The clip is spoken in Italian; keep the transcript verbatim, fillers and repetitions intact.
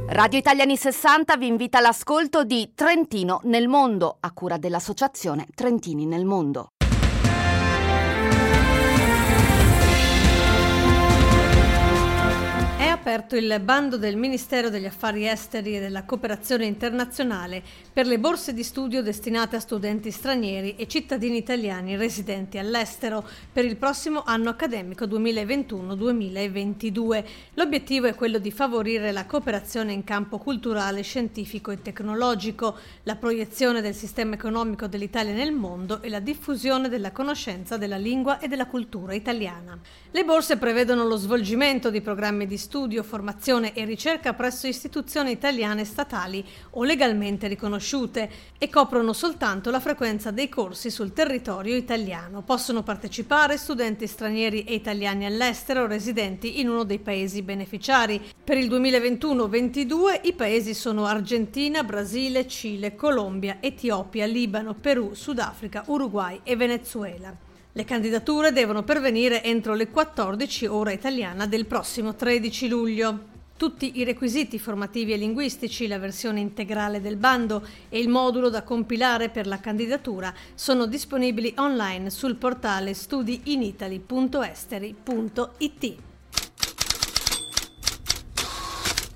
Radio Italiani sessanta vi invita all'ascolto di Trentino nel mondo, a cura dell'associazione Trentini nel Mondo. È aperto il bando del Ministero degli Affari Esteri e della Cooperazione Internazionale per le borse di studio destinate a studenti stranieri e cittadini italiani residenti all'estero per il prossimo anno accademico duemilaventuno duemilaventidue. L'obiettivo è quello di favorire la cooperazione in campo culturale, scientifico e tecnologico, la proiezione del sistema economico dell'Italia nel mondo e la diffusione della conoscenza della lingua e della cultura italiana. Le borse prevedono lo svolgimento di programmi di studio, formazione e ricerca presso istituzioni italiane statali o legalmente riconosciute e coprono soltanto la frequenza dei corsi sul territorio italiano. Possono partecipare studenti stranieri e italiani all'estero residenti in uno dei paesi beneficiari. Per il duemilaventuno ventidue i paesi sono Argentina, Brasile, Cile, Colombia, Etiopia, Libano, Perù, Sudafrica, Uruguay e Venezuela. Le candidature devono pervenire entro le quattordici ora italiana del prossimo tredici luglio. Tutti i requisiti formativi e linguistici, la versione integrale del bando e il modulo da compilare per la candidatura sono disponibili online sul portale studi in italy punto esteri punto it.